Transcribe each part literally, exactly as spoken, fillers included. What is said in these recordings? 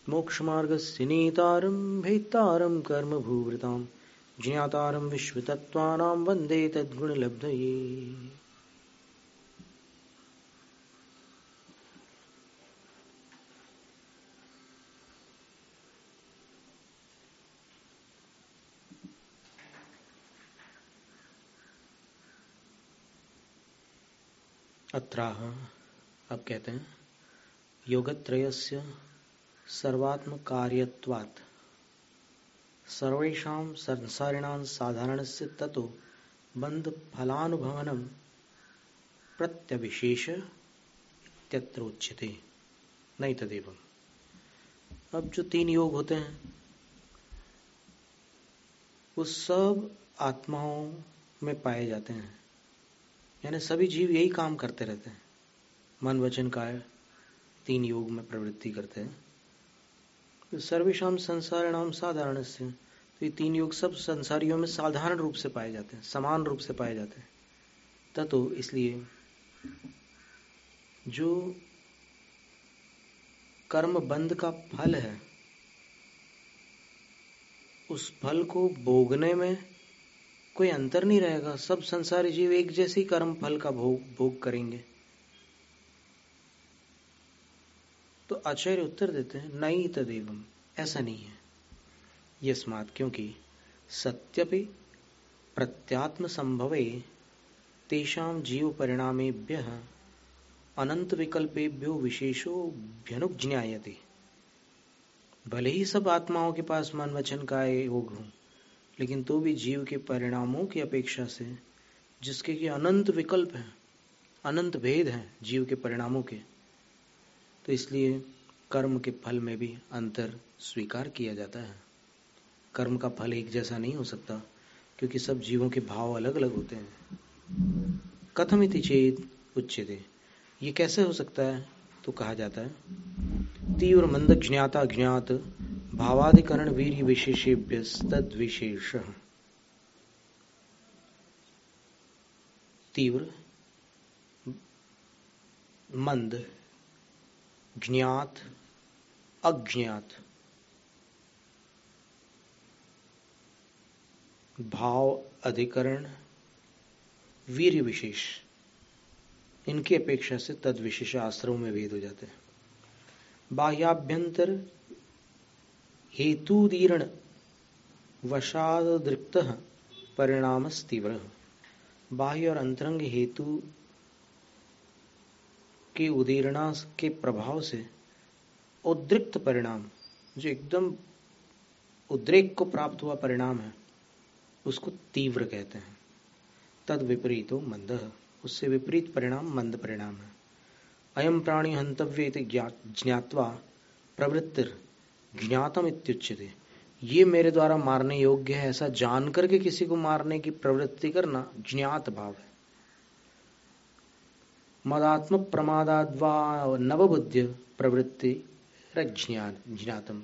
मोक्षमार्गस्य नेतारं भेत्तारं कर्मभूभृतां ज्ञातारं विश्वतत्त्वानां वन्दे तद्गुणलब्धये। अत्राह अब कहते हैं योगत्रयस्य सर्वात्मकार्यत्वात् सर्वेषां संसारिणां साधारणस्य ततो बंध फलानुभवनं प्रत्यविशेष इत्यत्र उच्यते नहीं तदेवम्। अब जो तीन योग होते हैं वो सब आत्माओं में पाए जाते हैं, यानी सभी जीव यही काम करते रहते हैं, मन वचन काया तीन योग में प्रवृत्ति करते हैं। तो सर्वेषां संसारिणां साधारणस्य, तो ये तीन योग सब संसारियों में साधारण रूप से पाए जाते हैं, समान रूप से पाए जाते हैं। ततो इसलिए जो कर्म बंध का फल है उस फल को भोगने में कोई अंतर नहीं रहेगा, सब संसारी जीव एक जैसे ही कर्म फल का भोग भोग करेंगे। तो आचार्य उत्तर देते हैं नहीं तदेवम्, ऐसा नहीं है। यस्मात्, क्योंकि सत्यपि प्रत्यात्म संभवे तेषां जीव परिणामेभ्यः अनंत विकल्पेभ्यो विशेषो भ्यनुज्ञायते। भले ही सब आत्माओं के पास मन वचन काया योग हो, लेकिन तो भी जीव के परिणामों की अपेक्षा से, जिसके कि अनंत विकल्प हैं, अनंत भेद हैं जीव के परिणामों के, तो इसलिए कर्म के फल में भी अंतर स्वीकार किया जाता है। कर्म का फल एक जैसा नहीं हो सकता, क्योंकि सब जीवों के भाव अलग अलग होते हैं। कथमिति चेत उच्यते, ये कैसे हो सकता है? तो कहा जाता है तीव्र मंद ज्ञाता ज्ञात भावाधिकरण वीर्य विशेषेभ्य तद विशेष। तीव्र मंद ज्ञात अज्ञात भाव अधिकरण वीर्य विशेष, इनकी अपेक्षा से तद विशेष आश्रमों में भेद हो जाते हैं। बाह्याभ्यंतर हेतुदीर्ण वशादृक्त परिणाम तीव्र, बाह्य और अंतरंग हेतु के उदीरणा के प्रभाव से उद्रिक्त परिणाम, जो एकदम उद्रेक को प्राप्त हुआ परिणाम है, उसको तीव्र कहते हैं। तद विपरीतो मंदः, उससे विपरीत परिणाम मंद परिणाम है। अयम प्राणी हंतव्य इति ज्ञात्वा प्रवृत्तिर ज्ञातम इत्युच्यते, ये मेरे द्वारा मारने योग्य है ऐसा जान करके किसी को मारने की प्रवृत्ति करना ज्ञात भाव है। मदात्म प्रमादाद्वा नवबुद्ध्य प्रवृत्ति रज्ञान ज्ञातम।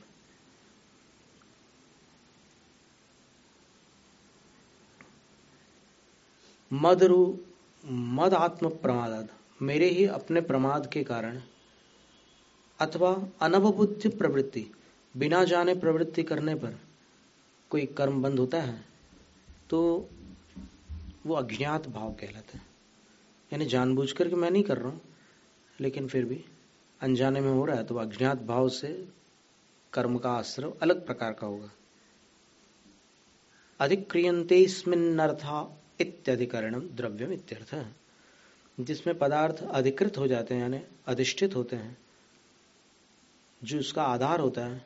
मदरु मद आत्म प्रमादाद, मेरे ही अपने प्रमाद के कारण, अथवा अनवबुद्ध प्रवृत्ति, बिना जाने प्रवृत्ति करने पर कोई कर्म बंद होता है तो वो अज्ञात भाव कहलाता है। यानी जानबूझ करके मैं नहीं कर रहा हूं, लेकिन फिर भी अनजाने में हो रहा है, तो अज्ञात भाव से कर्म का आश्रय अलग प्रकार का होगा। अधिक्रियन्तेस्मिन्नर्था इत्यधिकरणम द्रव्यम इत्यर्थ, जिसमें पदार्थ अधिकृत हो जाते हैं यानी अधिष्ठित होते हैं, जो उसका आधार होता है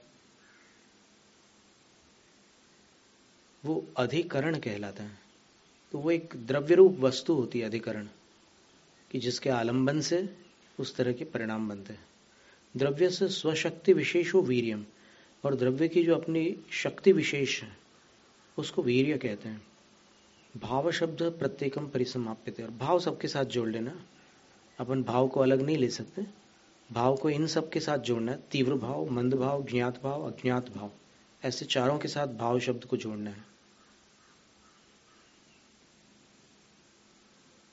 वो अधिकरण कहलाता है। तो वो एक द्रव्य रूप वस्तु होती है अधिकरण, कि जिसके आलंबन से उस तरह के परिणाम बनते हैं। द्रव्य से स्वशक्ति विशेषो वीर्यम, और द्रव्य की जो अपनी शक्ति विशेष है उसको वीर्य कहते हैं। भाव शब्द प्रत्येकम परिसमाप्यते, और भाव सबके साथ जोड़ लेना, अपन भाव को अलग नहीं ले सकते, भाव को इन सब के साथ जोड़ना है। तीव्र भाव, मंद भाव, ज्ञात भाव, अज्ञात भाव, ऐसे चारों के साथ भाव शब्द को जोड़ना है।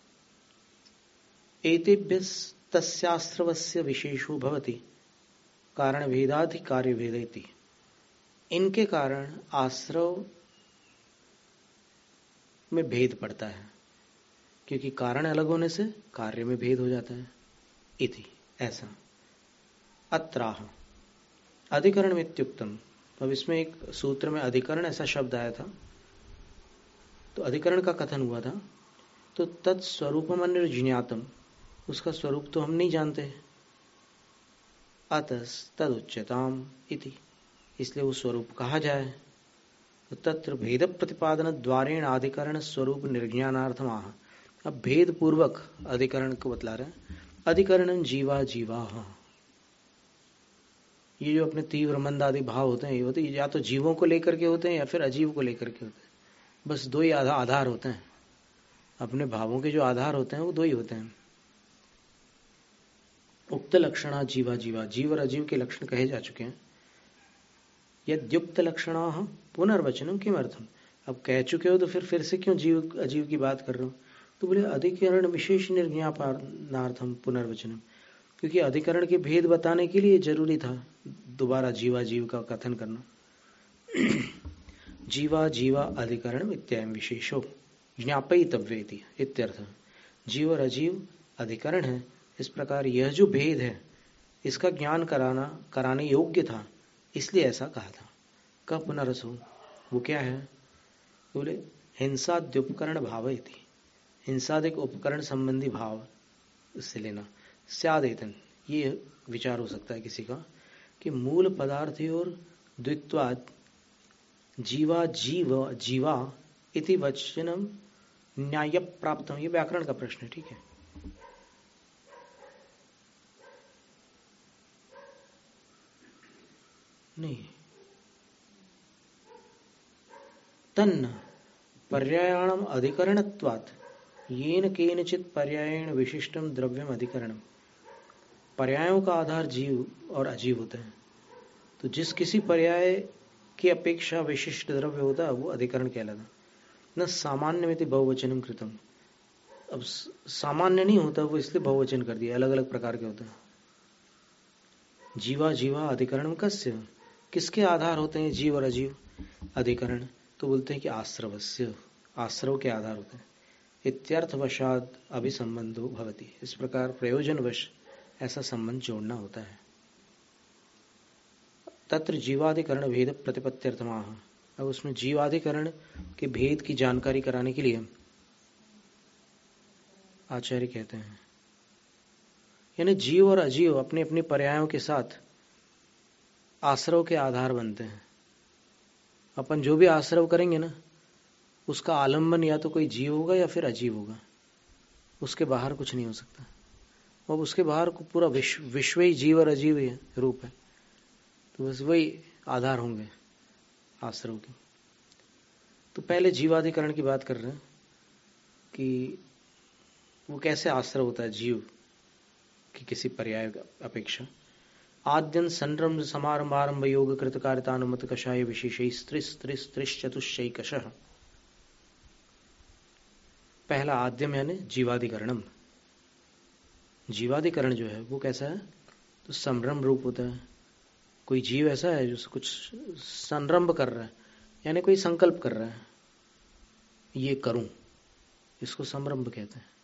एतेभ्यस्तस्यास्त्रवस्य विशेषो भवति कारण भेदाधि कार्य भेदेति, इनके कारण आश्रव में भेद पड़ता है, क्योंकि कारण अलग होने से कार्य में भेद हो जाता है। इति, ऐसा। अत्राह अधिकरण इत्युक्तम, अब इसमें एक सूत्र में अधिकरण ऐसा शब्द आया था, तो अधिकरण का कथन हुआ था। तो तत्स्वरूपम अनिर्ज्ञातम, उसका स्वरूप तो हम नहीं जानते। अतस तदुच्यताम इति, इसलिए वो स्वरूप कहा जाए। तो तत्र भेद प्रतिपादन द्वारेण अधिकरण स्वरूप निर्ज्ञानार्थम आह। अब भेद पूर्वक अधिकरण को बतला रहे हैं। अधिकरण जीवा जीवा, ये जो अपने तीव्र मंद आदि भाव होते हैं, ये होते या तो जीवों को लेकर के होते हैं या फिर अजीव को लेकर के होते हैं। बस दो ही आधार होते हैं, अपने भावों के जो आधार होते हैं वो दो ही होते हैं। उक्त लक्षणा जीवा जीवा, जीव और अजीव के लक्षण कहे जा चुके हैं। यद्युक्त लक्षणा पुनर्वचनम किमर्थम, अब कह चुके हो तो फिर फिर से क्यों जीव अजीव की बात कर रहे हो? तो बोले अधिकरण विशेष निर्ज्ञापनार्थम पुनर्वचनम, क्योंकि अधिकरण के भेद बताने के लिए जरूरी था दोबारा जीवा जीव का कथन करना। जीवा जीवा अधिकरण इत्याम विशेषो ज्ञापयितव्येति इत्यर्थ। जीव और अजीव अधिकरण है, इस प्रकार यह जो भेद है इसका ज्ञान कराना कराने योग्य था, इसलिए ऐसा कहा था। कब पुनरसो, वो क्या है? बोले हिंसाद्युपकरण भाव इति, हिंसादिक उपकरण संबंधी भाव इससे लेना। स्यादेतन, ये विचार हो सकता है किसी का कि मूल पदार्थी और द्वित्वाद जीवा जीव जीवा इति वचनम न्याय प्राप्तम, ये व्याकरण का प्रश्न है, ठीक है। नहीं, तन्न पर्यायाणम अधिकरणत्वात् येन केनचित पर्यायेण विशिष्टम द्रव्यम अधिकरणम। पर्यायों का आधार जीव और अजीव होता है, तो जिस किसी पर्याय की अपेक्षा विशिष्ट द्रव्य होता है वो अधिकरण कहलाता। न सामान्य में बहुवचनम कृतम, अब सामान्य नहीं होता वो, इसलिए बहुवचन कर दिया, अलग अलग प्रकार के होते हैं। जीवा जीवा अधिकरणम कस्य, किसके आधार होते हैं जीव और अजीव? अधिकरण, तो बोलते हैं कि आश्रवस्य, आश्रव के आधार होते हैं। इत्यर्थवशाद अभिसंबंधो भवति, इस प्रकार प्रयोजनवश ऐसा संबंध जोड़ना होता है। तत्र जीवाधिकरण भेद प्रतिपत्त्यर्थमाह, अब उसमें जीवाधिकरण के भेद की जानकारी कराने के लिए आचार्य कहते हैं, यानी जीव और अजीव अपने अपने पर्यायों के साथ आश्रव के आधार बनते हैं। अपन जो भी आश्रव करेंगे ना, उसका आलंबन या तो कोई जीव होगा या फिर अजीव होगा, उसके बाहर कुछ नहीं हो सकता। और उसके बाहर को पूरा विश्व विश्व ही जीव और अजीव ही रूप है, तो बस वही आधार होंगे आश्रव के। तो पहले जीवाधिकरण की बात कर रहे हैं कि वो कैसे आश्रव होता है जीव की किसी पर्याय अपेक्षा। आद्यन संरम्भ समारंभ आरंभ योग कृत कार्यतानुमत कषाय विशेष त्रिस त्रिस त्रिश चतुष्टैकश। पहला आद्यम यानी जीवाधिकरणम। जीवाधिकरण जो है वो कैसा है? तो संरम्भ रूप होता है। कोई जीव ऐसा है जो कुछ संरम्भ कर रहा है, यानी कोई संकल्प कर रहा है, ये करूं, इसको संरम्भ कहते हैं।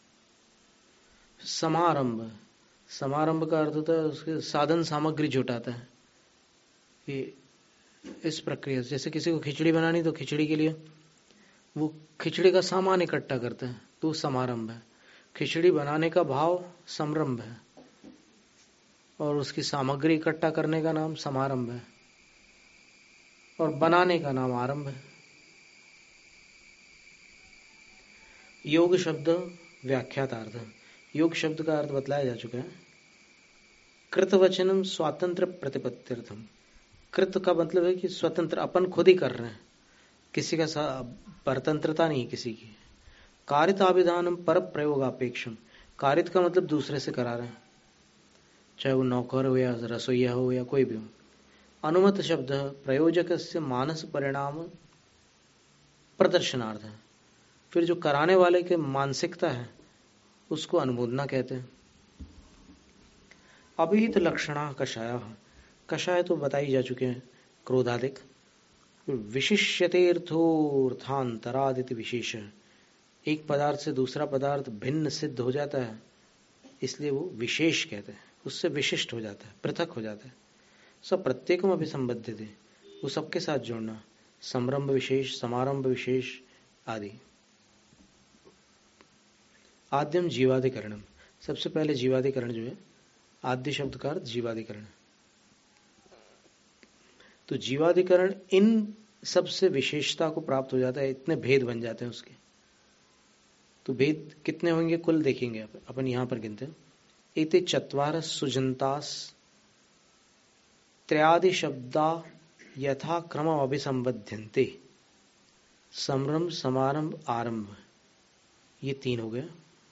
समारंभ, समारंभ का अर्थ होता है उसके साधन सामग्री जुटाता है कि इस प्रक्रिया से, जैसे किसी को खिचड़ी बनानी तो खिचड़ी के लिए वो खिचड़ी का सामान इकट्ठा करते हैं, तो समारंभ है। खिचड़ी बनाने का भाव संरंभ है और उसकी सामग्री इकट्ठा करने का नाम समारंभ है और बनाने का नाम आरंभ है। योग शब्द व्याख्यातार्थ, योग शब्द का अर्थ बतलाया जा चुका है। कृतवचनम स्वातंत्र प्रतिपत्त्यर्थम, कृत का मतलब है कि स्वतंत्र, अपन खुद ही कर रहे हैं, किसी का परतंत्रता नहीं किसी की। कारिताभिधानम पर प्रयोगापेक्षम, कारित का मतलब दूसरे से करा रहे हैं, चाहे वो नौकर हो या रसोईया हो या कोई भी हो। अनुमत शब्द प्रयोजक से मानस परिणाम प्रदर्शनार्थ है, फिर जो कराने वाले के मानसिकता है उसको अनुमोदना कहते हैं। अभिहित लक्षणा कषाया, कषाय तो बताई जा चुके हैं, क्रोधादिक। विशिष्यतेर्थोर्थांतरादिति विशेष, एक पदार्थ से दूसरा पदार्थ भिन्न सिद्ध हो जाता है, इसलिए वो विशेष कहते हैं, उससे विशिष्ट हो जाता है, पृथक हो जाता है। सब प्रत्येकम अभिसंबद्धित है, वो सबके साथ जोड़ना, समरंभ विशेष, समारंभ विशेष आदि। आद्यम जीवाधिकरणम, सबसे पहले जीवाधिकरण जो है, आद्य शब्द का अर्थ जीवाधिकरण। तो जीवाधिकरण इन सबसे विशेषता को प्राप्त हो जाता है, इतने भेद बन जाते हैं उसके। तो भेद कितने होंगे कुल देखेंगे अपन यहां पर गिनते हैं। एते चत्वार सुजंतास त्रयादि शब्दा यथा क्रम अभिसंबध्यन्ते, समरंभ समारंभ आरंभ, ये तीन हो गए।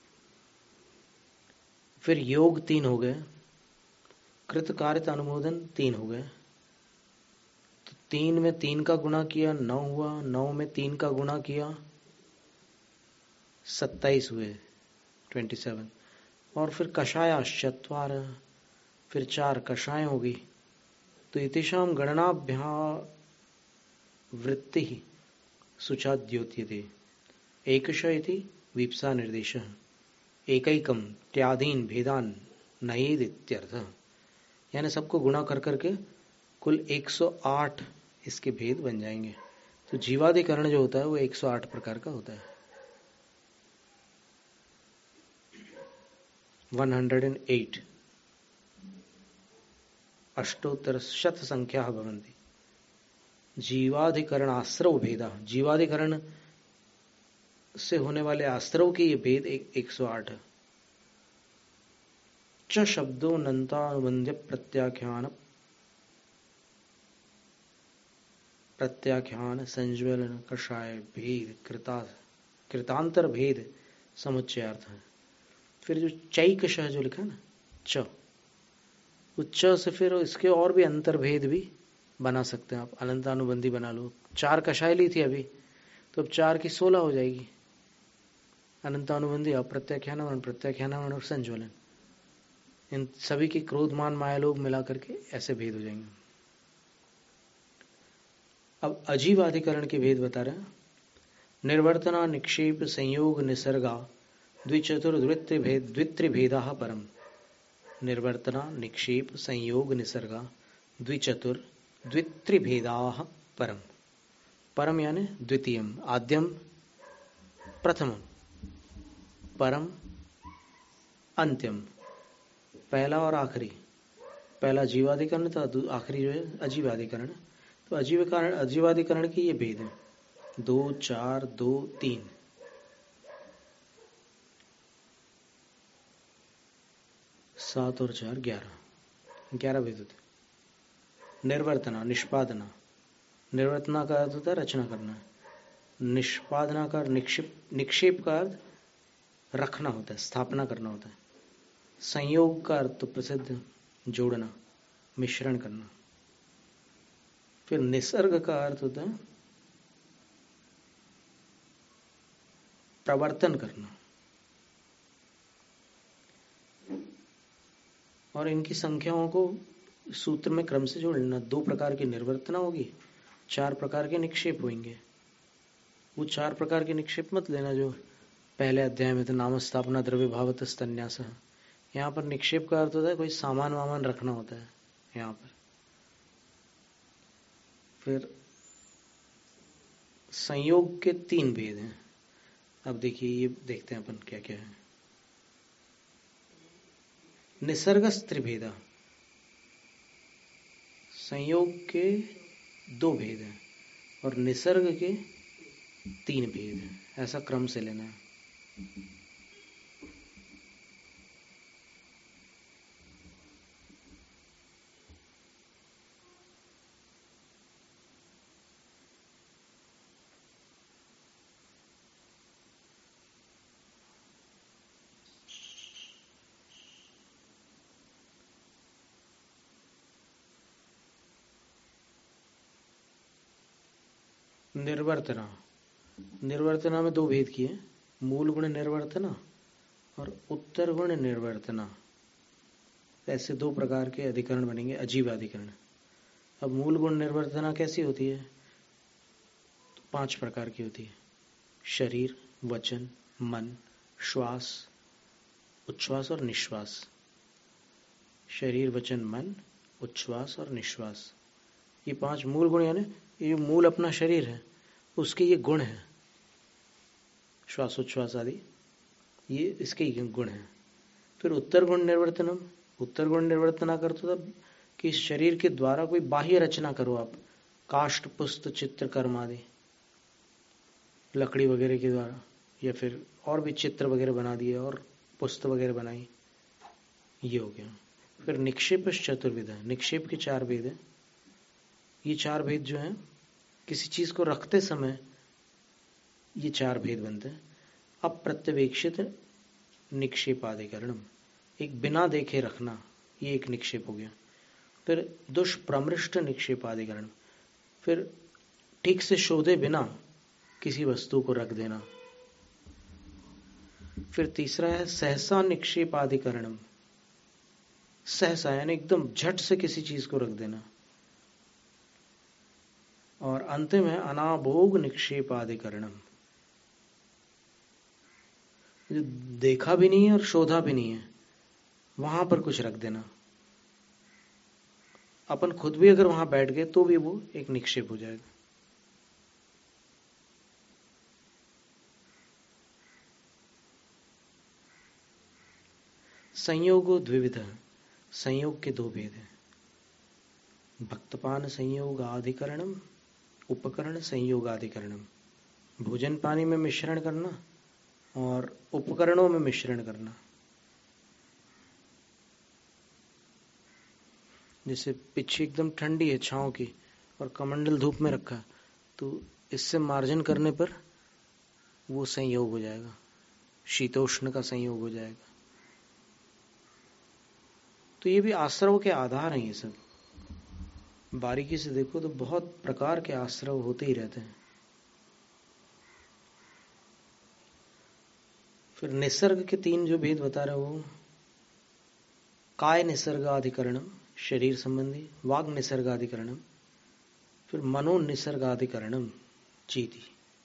फिर योग तीन हो गए, कृतकार्यता अनुमोदन तीन हो गए। तो तीन में तीन का गुणा किया नौ हुआ, नौ में तीन का गुणा किया सत्ताईस हुए, ट्वेंटी सेवन। और फिर कषायाश्च चत्वार, फिर चार कषाय होगी। तो इतिशाम गणनाभ्या वृत्ति सुचाद्योत्यते, एकश इति वीप्सा निर्देश, एकैकम त्यादीन भेदान नयेद इत्यर्थ। यानी सबको गुणा कर करके कुल एक सौ आठ इसके भेद बन जाएंगे। तो जीवाधिकरण जो होता है वो एक सौ आठ प्रकार का होता है, एक सौ आठ। अष्टोत्तर शत संख्या भवन्ति। जीवाधिकरण आश्रव भेदा, जीवाधिकरण से होने वाले आश्रव के ये भेद एक सौ आठ है। च शब्दो नंतानुबंध्य प्रत्याख्यान प्रत्याख्यान संज्वलन कषाय भेद कृता कृतांतर भेद समुच्चयार्थ है। फिर जो चैकश जो लिखा ना च, उच्च से फिर इसके और भी अंतर भेद भी बना सकते हैं आप, अनंतानुबंधी बना लो। चार कषाय ली थी अभी, तो अब चार की सोलह हो जाएगी, अनंतानुबंधी अप्रत्याख्यान और प्रत्याख्यान और संज्वलन, इन सभी की क्रोधमान मायालोभ मिला करके ऐसे भेद हो जाएंगे। अब अजीवाधिकरण के भेद बता रहे हैं। निर्वर्तना निक्षेप संयोग निसर्गा द्विचतुर्द्वित्रि भेद द्वित्रि भेदा परम। निर्वर्तना निक्षेप संयोग निसर्गा द्विचतुर द्वित्रि भेदा परम। परम यानी द्वितीयम, आद्यम प्रथमम, परम अंत्यम, पहला और आखिरी। पहला जीवाधिकरण था, आखिरी जो है अजीवाधिकरण। तो अजीवाधिकरण अजीवाधिकरण की ये भेद है, दो चार दो तीन। सात और चार ग्यारह, ग्यारह भेद होते। निर्वर्तना निष्पादना, निर्वर्तना का अर्थ होता है रचना करना, निष्पादना का निक्षेप निक्षेप का अर्थ रखना होता है, स्थापना करना होता है। संयोग का अर्थ तो प्रसिद्ध जोड़ना, मिश्रण करना। फिर निसर्ग का अर्थ होता है प्रवर्तन करना। और इनकी संख्याओं को सूत्र में क्रम से जोड़ लेना। दो प्रकार की निर्वर्तना होगी, चार प्रकार के निक्षेप होंगे। वो चार प्रकार के निक्षेप मत लेना जो पहले अध्याय में तो नाम स्थापना द्रव्य भावत स्तन्यास। यहाँ पर निक्षेप का अर्थ होता है कोई सामान वामान रखना होता है यहाँ पर। फिर संयोग के तीन भेद हैं। अब देखिए ये देखते हैं अपन क्या क्या है। निसर्ग त्रिभेदा, संयोग के दो भेद हैं और निसर्ग के तीन भेद हैं, ऐसा क्रम से लेना है। निर्वर्तना, निर्वर्तना में दो भेद किए, मूल गुण निर्वर्तना और उत्तर गुण निर्वर्तना। ऐसे दो प्रकार के अधिकरण बनेंगे अजीव अधिकरण। अब मूल गुण निर्वर्तना कैसी होती है? तो पांच प्रकार की होती है: शरीर, वचन, मन, श्वास, उच्छ्वास और निश्वास। शरीर, वचन, मन, उच्छ्वास और निश्वास, ये पांच मूल गुण, यानी ये मूल अपना शरीर है, उसके ये गुण हैं। श्वासोच्छ्वास आदि ये इसके ही गुण हैं। फिर उत्तर गुण निर्वर्तनम, उत्तर गुण निर्वर्तना कर तो तब कि इस शरीर के द्वारा कोई बाह्य रचना करो आप, काष्ठ, पुष्प, चित्र, कर्म आदि, लकड़ी वगैरह के द्वारा, या फिर और भी चित्र वगैरह बना दिए और पुस्तक वगैरह बनाई, ये हो गया। फिर निक्षेप चतुर्विध है, निक्षेप के चार भेद हैं। ये चार भेद जो हैं, किसी चीज को रखते समय ये चार भेद बनते हैं। अप्रत्यवेक्षित निक्षेपाधिकरणम, एक बिना देखे रखना, ये एक निक्षेप हो गया। फिर दुष्प्रमृष्ट निक्षेपाधिकरण, फिर ठीक से शोधे बिना किसी वस्तु को रख देना। फिर तीसरा है सहसा निक्षेपाधिकरणम, सहसा यानी एकदम झट से किसी चीज को रख देना। और अंतिम है अनाभोग निक्षेपाधिकरणम, जो देखा भी नहीं है और शोधा भी नहीं है, वहां पर कुछ रख देना। अपन खुद भी अगर वहां बैठ गए तो भी वो एक निक्षेप हो जाएगा। संयोगो द्विविध, संयोग के दो भेद हैं। भक्तपान संयोगाधिकरणम, उपकरण संयोगाधिकरणम, भोजन पानी में मिश्रण करना और उपकरणों में मिश्रण करना। जैसे पीछे एकदम ठंडी है छांव की और कमंडल धूप में रखा, तो इससे मार्जन करने पर वो संयोग हो जाएगा, शीतोष्ण का संयोग हो जाएगा। तो ये भी आश्रव के आधार हैं। ये सब बारीकी से देखो तो बहुत प्रकार के आश्रव होते ही रहते हैं। फिर निसर्ग के तीन जो भेद बता रहे वो काय निसर्गाधिकरणम, शरीर संबंधी, वाग निसर्गाधिकरणम, फिर मनो निसर्गाधिकरणम, चीति।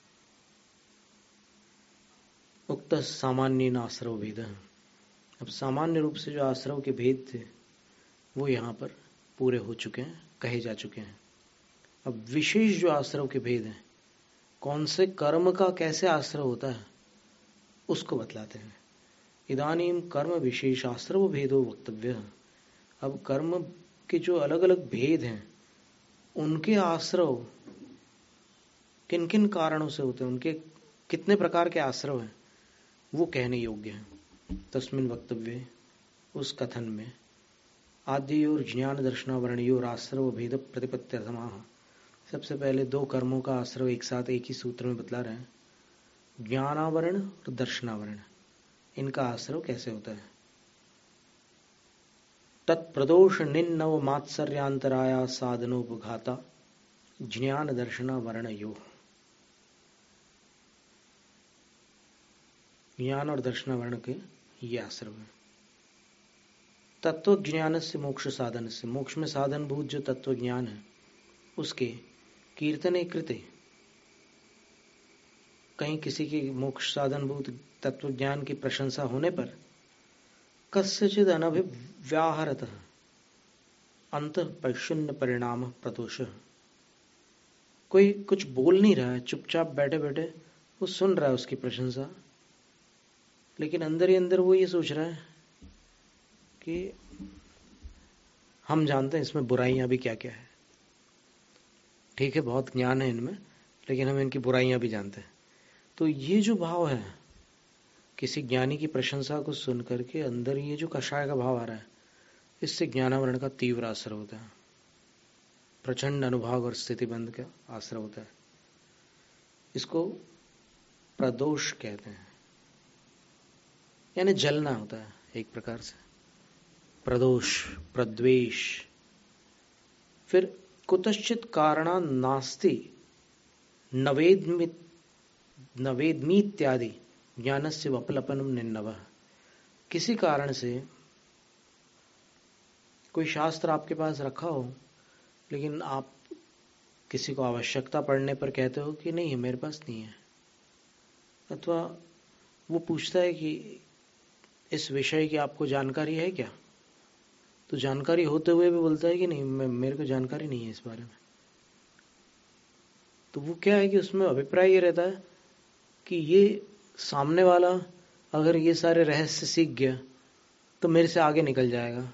उक्त सामान्य आश्रव भेद। अब सामान्य रूप से जो आश्रव के भेद थे वो यहाँ पर पूरे हो चुके हैं, कहे जा चुके हैं। अब विशेष जो आश्रव के भेद हैं, कौन से कर्म का कैसे आश्रव होता है उसको बतलाते हैं। इदानीम कर्म विशेष आश्रव भेदो वक्तव्य। अब कर्म के जो अलग अलग भेद हैं उनके आश्रव किन किन कारणों से होते हैं, उनके कितने प्रकार के आश्रव हैं वो कहने योग्य हैं। तस्मिन वक्तव्य, उस कथन में, आदि और ज्ञान दर्शनावरणयोर आश्रव भेद प्रतिपत्त्यर्थमाः, सबसे पहले दो कर्मों का आश्रव एक साथ एक ही सूत्र में बतला रहे हैं। ज्ञानावरण और दर्शनावरण, इनका आश्रव कैसे होता है। तत्प्रदोष निन्नव मात्सर्यांतराया साधनोपघाता ज्ञान दर्शनावरणयो। ज्ञान और दर्शनावरण के ये आश्रव है। तत्व ज्ञान से मोक्ष साधन से, मोक्ष में साधन भूत जो तत्व ज्ञान है उसके कीर्तने कृते, कहीं किसी की मोक्ष साधन भूत तत्व ज्ञान की प्रशंसा होने पर कस्यचिद अनभिव्याहरतः अंतःपैशुन्य परिणाम प्रदोष, कोई कुछ बोल नहीं रहा है, चुपचाप बैठे बैठे वो सुन रहा है उसकी प्रशंसा, लेकिन अंदर ही अंदर वो ये सोच रहा है कि हम जानते हैं इसमें बुराइयां भी क्या क्या है। ठीक है, बहुत ज्ञान है इनमें, लेकिन हम इनकी बुराइयां भी जानते हैं। तो ये जो भाव है, किसी ज्ञानी की प्रशंसा को सुन करके अंदर ये जो कषाय का भाव आ रहा है, इससे ज्ञानावरण का तीव्र आश्रय होता है, प्रचंड अनुभाव और स्थितिबंध का आश्रय होता है। इसको प्रदोष कहते हैं, यानी जलना होता है एक प्रकार से, प्रदोष, प्रद्वेष। फिर कुतश्चित कारणा नास्ति नवेद्मि नवेद्मीत्यादि ज्ञानस्य वपलपनम निन्नवः, किसी कारण से कोई शास्त्र आपके पास रखा हो लेकिन आप किसी को आवश्यकता पड़ने पर कहते हो कि नहीं मेरे पास नहीं है, अथवा वो पूछता है कि इस विषय की आपको जानकारी है क्या, तो जानकारी होते हुए भी बोलता है कि नहीं मैं मेरे को जानकारी नहीं है इस बारे में। तो वो क्या है कि उसमें अभिप्राय ये रहता है कि ये सामने वाला अगर ये सारे रहस्य सीख गया तो मेरे से आगे निकल जाएगा।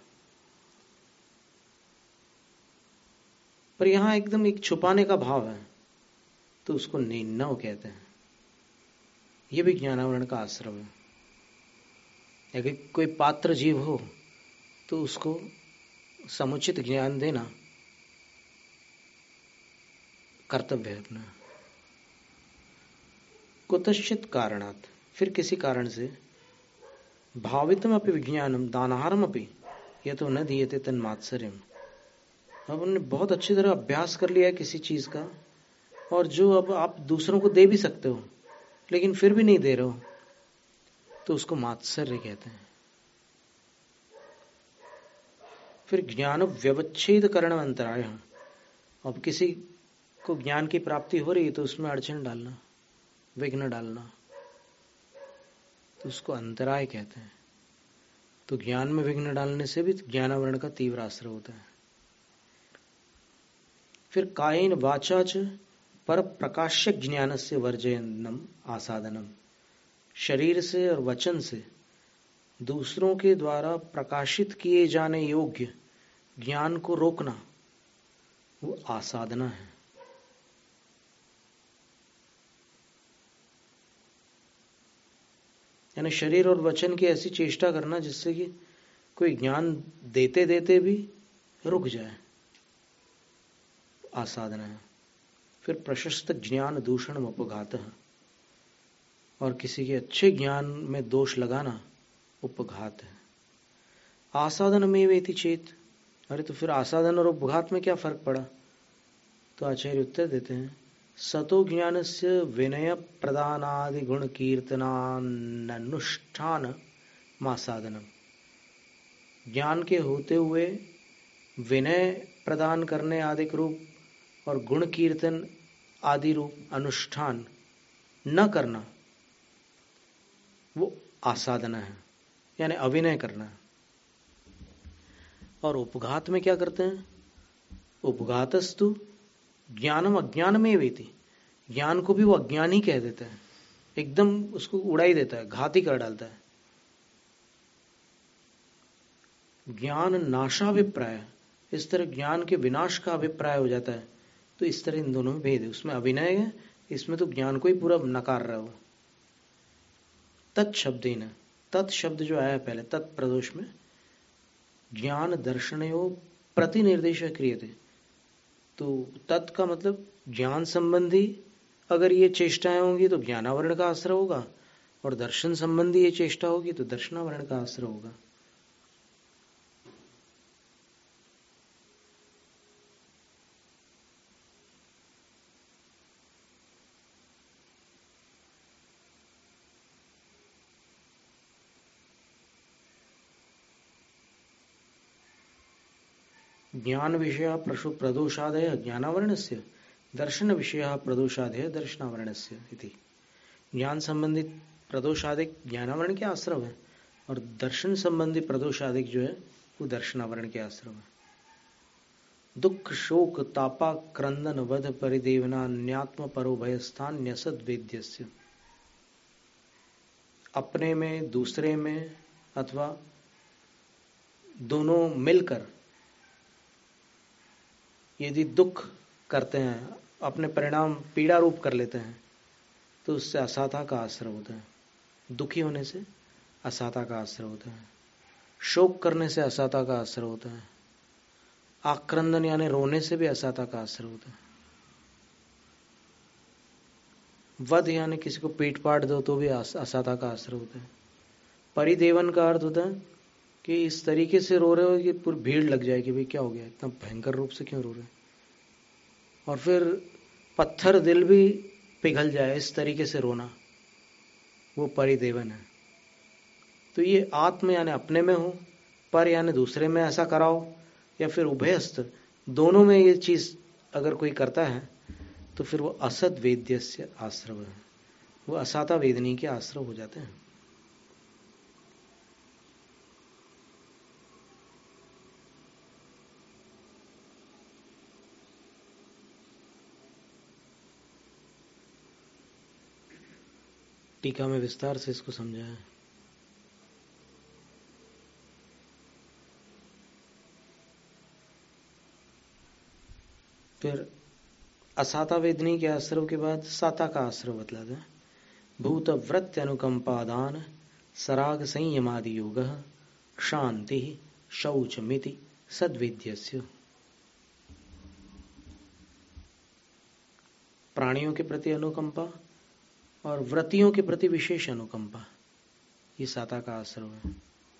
पर यहां एकदम एक छुपाने का भाव है, तो उसको निन्नव कहते हैं। ये भी ज्ञानावरण का आश्रम है। अगर कोई पात्र जीव हो तो उसको समुचित ज्ञान देना कर्तव्य है अपना। कुतश्चित कारणात्, फिर किसी कारण से, भावितम अपि विज्ञानम दानाहारम अपि यतो न दीयते तन्मात्सर्यम। अब उन्होंने बहुत अच्छी तरह अभ्यास कर लिया है किसी चीज का, और जो अब आप दूसरों को दे भी सकते हो लेकिन फिर भी नहीं दे रहे हो, तो उसको मात्सर्य कहते हैं। फिर ज्ञान व्यवच्छेद करण अंतराय। अब किसी को ज्ञान की प्राप्ति हो रही है तो उसमें अड़चन डालना, विघ्न डालना, तो उसको अंतराय कहते हैं। तो ज्ञान में विघ्न डालने से भी ज्ञानावरण का तीव्र आश्रय होता है। फिर कायेन वाचा च पर प्रकाश्य ज्ञान से वर्जयनम आसादनम। शरीर से और वचन से दूसरों के द्वारा प्रकाशित किए जाने योग्य ज्ञान को रोकना, वो आसाधना है। यानी शरीर और वचन की ऐसी चेष्टा करना जिससे कि कोई ज्ञान देते देते भी रुक जाए, आसाधना है। फिर प्रशस्त ज्ञान दूषण उपघात है, और किसी के अच्छे ज्ञान में दोष लगाना उपघात है। आसाधन में वेति चेत, अरे तो फिर आसाधन और उपघात में क्या फर्क पड़ा? तो आचार्य उत्तर देते हैं, सतो ज्ञानस्य विनय प्रदानादि गुण कीर्तनानुष्ठान मासाधनम। ज्ञान के होते हुए विनय प्रदान करने आदि रूप और गुण कीर्तन आदि रूप अनुष्ठान न करना, वो आसाधना है, यानी अभिनय करना है। और उपघात में क्या करते हैं? उपघातस्तु ज्ञानम अज्ञान में वेति। ज्ञान को भी वो अज्ञान ही कह देता है, एकदम उसको उड़ाई देता है, घात ही कर डालता है। ज्ञान नाशाभिप्राय, इस तरह ज्ञान के विनाश का अभिप्राय हो जाता है। तो इस तरह इन दोनों में भेद है। उसमें अभिनय है, इसमें तो ज्ञान को ही पूरा नकार रहा हो। तत्शब्देन, तत् शब्द जो आया है पहले तत्प्रदोष में, ज्ञान दर्शनयो प्रतिनिर्देश क्रियते। तो तत् का मतलब ज्ञान संबंधी अगर ये चेष्टाएं होंगी तो ज्ञानावरण का आश्रय होगा, और दर्शन संबंधी ये चेष्टा होगी तो दर्शनावरण का आश्रय होगा। ज्ञान विषय प्रदोषादय ज्ञानावरणस्य, दर्शन विषय प्रदोषादय दर्शनावरणस्य इति। ज्ञान संबंधित प्रदोषादिक ज्ञानावरण के आश्रम है, और दर्शन संबंधी प्रदोषादिक जो है वो दर्शनावरण के आश्रम है। दुख शोक तापा क्रंदन वध परिदेवना न्यात्म परो भयस्थान न्यसद वेद्यस्य। अपने में, दूसरे में, अथवा दोनों मिलकर यदि दुख करते हैं, अपने परिणाम पीड़ा रूप कर लेते हैं, तो उससे असाता का आश्रय होता है। दुखी होने से असाता का आश्रय होता है, शोक करने से असाता का आश्रय होता है, आक्रंदन यानी रोने से भी असाता का आश्रय होता है, वध यानी किसी को पीट पाट दो तो भी असाता का आश्रय होता है। परिदेवन का अर्थ होता है कि इस तरीके से रो रहे हो कि पूरी भीड़ लग जाए कि भाई क्या हो गया, इतना भयंकर रूप से क्यों रो रहे, और फिर पत्थर दिल भी पिघल जाए, इस तरीके से रोना, वो परिदेवन है। तो ये आत्म यानी अपने में हो, पर यानी दूसरे में ऐसा कराओ, या फिर उभयस्थ दोनों में ये चीज अगर कोई करता है तो फिर वो असद वेद्य से आश्रव है, वो असाता वेदनी के आश्रव हो जाते हैं। टीका में विस्तार से इसको समझाया है। फिर असाता वेदनी के आश्रव के बाद साता का आश्रव बतलाते हैं। भूत वृत्ति अनुकंपादान सराग संयमादि योग शांति शौच मिति सद्विद्यस्य। प्राणियों के प्रति अनुकंपा और व्रतियों के प्रति विशेष अनुकंपा, ये साता का आश्रव है।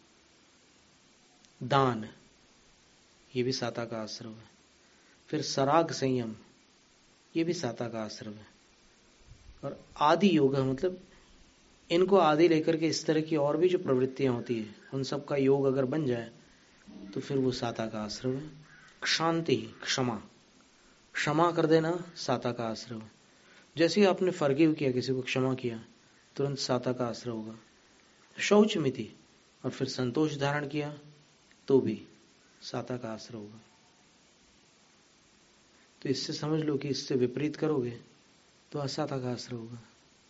दान, ये भी साता का आश्रव है। फिर सराग संयम, ये भी साता का आश्रव है। और आदि योग मतलब इनको आदि लेकर के इस तरह की और भी जो प्रवृत्तियां होती है उन सब का योग अगर बन जाए तो फिर वो साता का आश्रव है। शांति, क्षमा, क्षमा कर देना साता का आश्रव है। जैसे ही आपने फॉरगिव किया, किसी को क्षमा किया, तुरंत साता का आश्रव होगा। शौच मिति, और फिर संतोष धारण किया तो भी साता का आश्रव होगा। तो इससे समझ लो कि इससे विपरीत करोगे तो असाता का आश्रय होगा।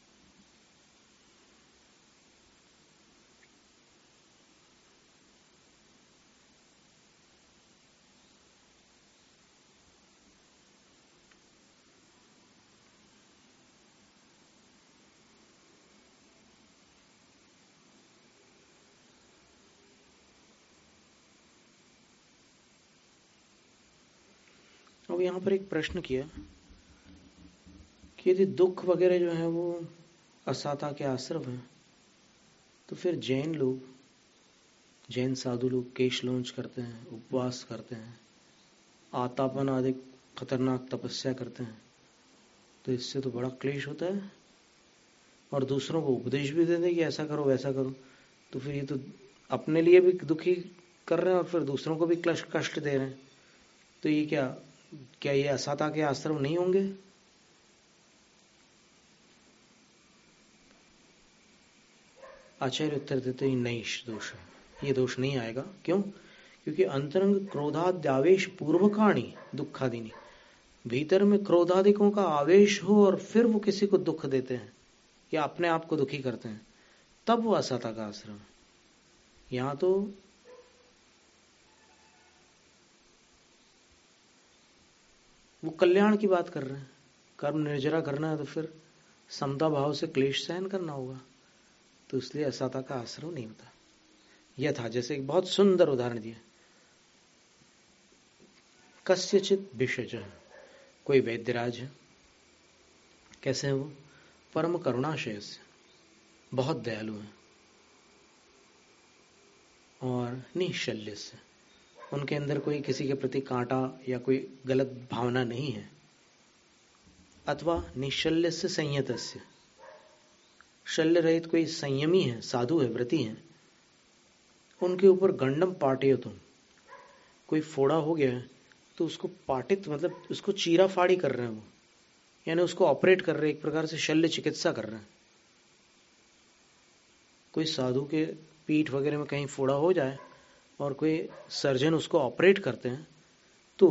अब यहां पर एक प्रश्न किया कि यदि दुख वगैरह जो है वो असाता के आश्रव है, तो फिर जैन लोग, जैन साधु लोग केश लॉन्च करते हैं, उपवास करते हैं, आतापन आदि खतरनाक तपस्या करते हैं, तो इससे तो बड़ा क्लेश होता है। और दूसरों को उपदेश भी देते हैं कि ऐसा करो वैसा करो, तो फिर ये तो अपने लिए भी दुखी कर रहे हैं और फिर दूसरों को भी कष्ट दे रहे हैं। तो ये क्या क्या ये असाता के आश्रम नहीं होंगे? आचार्य उत्तर देते ही नहीं, दोष है, ये दोष नहीं आएगा। क्यों? क्योंकि अंतरंग क्रोधाद्यावेश पूर्वकाणी दुखादिनी, भीतर में क्रोधादिकों का आवेश हो और फिर वो किसी को दुख देते हैं या अपने आप को दुखी करते हैं, तब वो असाता का आश्रम। यहां तो वो कल्याण की बात कर रहे हैं। कर्म निर्जरा करना है तो फिर समता भाव से क्लेश सहन करना होगा, तो इसलिए असाता का आश्रय नहीं होता। यह था, जैसे एक बहुत सुंदर उदाहरण दिया, कस्यचित भिषज, कोई वैद्यराज है। कैसे है वो? परम करुणाशय से, बहुत दयालु है, और निशल्य से, उनके अंदर कोई किसी के प्रति कांटा या कोई गलत भावना नहीं है। अथवा निशल्य से संयतस्य, शल्य रहित कोई संयमी है, साधु है, व्रती है। उनके ऊपर गंडम पाटियो तुम, कोई फोड़ा हो गया है तो उसको पाटित मतलब उसको चीरा फाड़ी कर रहे हैं वो, यानी उसको ऑपरेट कर रहे हैं, एक प्रकार से शल्य चिकित्सा कर रहे हैं। कोई साधु के पीठ वगैरह में कहीं फोड़ा हो जाए और कोई सर्जन उसको ऑपरेट करते हैं, तो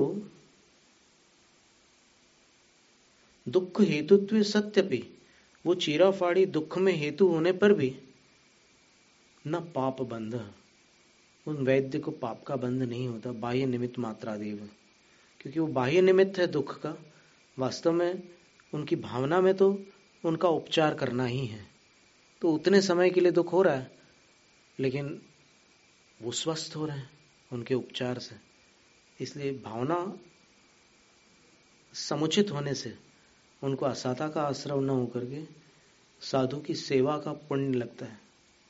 दुख हेतुत्व सत्यपि, वो चीरा फाड़ी दुख में हेतु होने पर भी न पाप बंध, उन वैद्य को पाप का बंध नहीं होता, बाह्य निमित्त मात्रा देव, क्योंकि वो बाह्य निमित्त है दुख का। वास्तव में उनकी भावना में तो उनका उपचार करना ही है, तो उतने समय के लिए दुख हो रहा है लेकिन वो स्वस्थ हो रहे हैं उनके उपचार से। इसलिए भावना समुचित होने से उनको असाता का आश्रय न होकर के साधु की सेवा का पुण्य लगता है।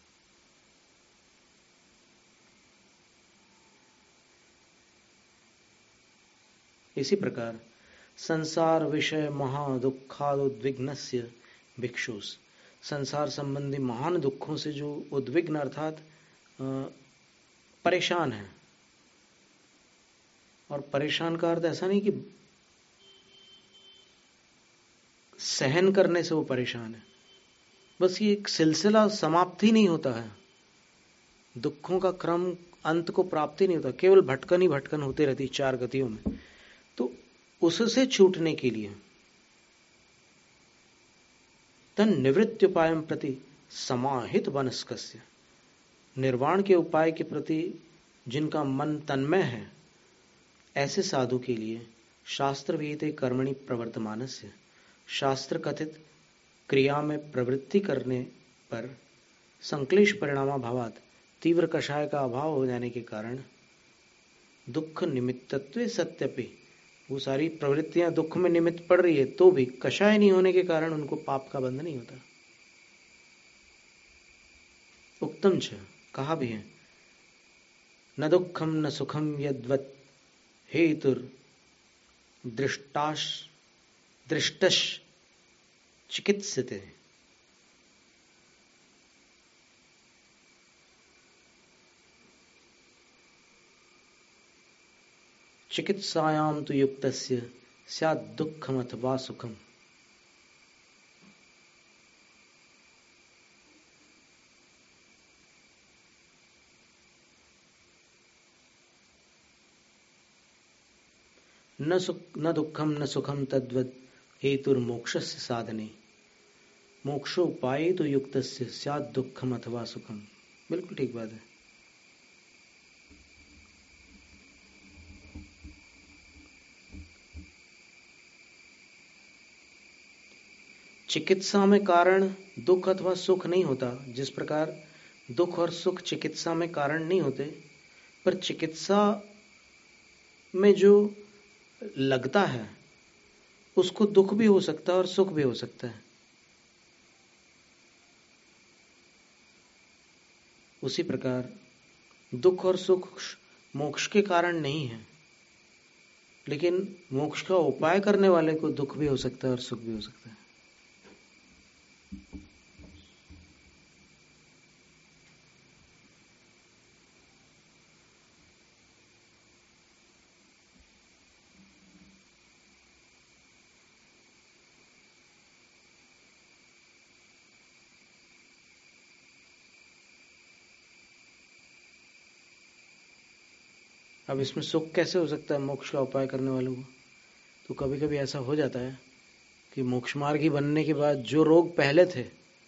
इसी प्रकार संसार विषय महादुखादुद्विग्नस्य भिक्षुस, संसार संबंधी महान दुखों से जो उद्विग्न अर्थात परेशान है, और परेशान का अर्थ ऐसा नहीं कि सहन करने से वो परेशान है, बस ये एक सिलसिला समाप्त ही नहीं होता है, दुखों का क्रम अंत को प्राप्त ही नहीं होता, केवल भटकन ही भटकन होती रहती चार गतियों में। तो उससे छूटने के लिए तन निवृत्त्युपायम प्रति समाहित वनस्कस्य, निर्वाण के उपाय के प्रति जिनका मन तन्मय है, ऐसे साधु के लिए शास्त्र विहिते कर्मणि प्रवर्तमानस्य, शास्त्र कथित क्रिया में प्रवृत्ति करने पर संक्लेश परिणामाभावात् तीव्र कषाय का अभाव हो जाने के कारण दुख निमित्तत्वे सत्यपि, वो सारी प्रवृत्तियां दुख में निमित्त पड़ रही है तो भी कषाय नहीं होने के कारण उनको पाप का बंध नहीं होता। उक्तम छ, कहा भी है, न दुखम न सुखम यद्वत् हेतुर दृष्टाश दृष्टश चिकित्सिते। चिकित्सायां तु युक्तस्य स्यात् दुःखम अथवा सुखम। न सुख न दुःखम न सुखम तद्वत् हेतुर्मोक्षस्य साधने, मोक्षोपाये तो युक्तस्य स्यात् दुःखम अथवा सुखम। बिल्कुल ठीक बात है। चिकित्सा में कारण दुख अथवा सुख नहीं होता, जिस प्रकार दुख और सुख चिकित्सा में कारण नहीं होते, पर चिकित्सा में जो लगता है उसको दुख भी हो सकता है और सुख भी हो सकता है। उसी प्रकार दुख और सुख मोक्ष के कारण नहीं है, लेकिन मोक्ष का उपाय करने वाले को दुख भी हो सकता है और सुख भी हो सकता है। अब इसमें सुख कैसे हो सकता है मोक्ष का उपाय करने वालों को? तो कभी कभी ऐसा हो जाता है कि मोक्ष मार्गी बनने के बाद जो रोग पहले थे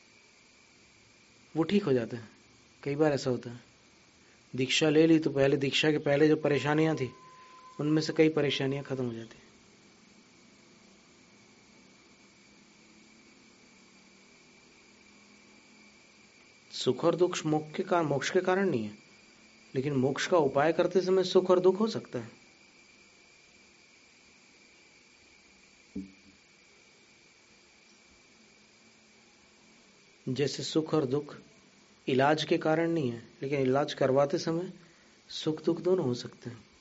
वो ठीक हो जाते हैं। कई बार ऐसा होता है, दीक्षा ले ली तो पहले दीक्षा के पहले जो परेशानियां थी उनमें से कई परेशानियां खत्म हो जाती। सुख और दुख मोक्ष के कारण मोक्ष के कारण नहीं है, लेकिन मोक्ष का उपाय करते समय सुख और दुख हो सकता है। जैसे सुख और दुख इलाज के कारण नहीं है, लेकिन इलाज करवाते समय सुख दुख दोनों हो सकते हैं।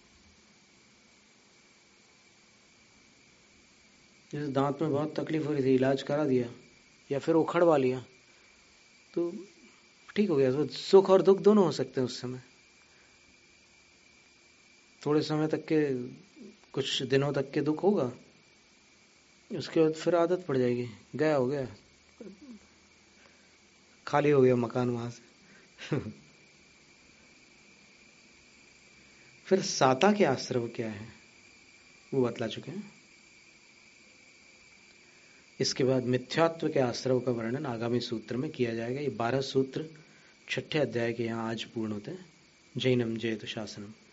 जैसे दांत में बहुत तकलीफ हो रही थी, इलाज करा दिया या फिर उखड़वा लिया तो ठीक हो गया, तो सुख और दुख दोनों हो सकते हैं उस समय। थोड़े समय तक के, कुछ दिनों तक के दुख होगा, उसके बाद फिर आदत पड़ जाएगी, गया हो गया, खाली हो गया मकान वहां से। फिर साता के आश्रव क्या है वो बतला चुके हैं। इसके बाद मिथ्यात्व के आश्रव का वर्णन आगामी सूत्र में किया जाएगा। ये बारह सूत्र छठे अध्याय के यहाँ आज पूर्ण होते हैं। जैनम जयतु शासनम।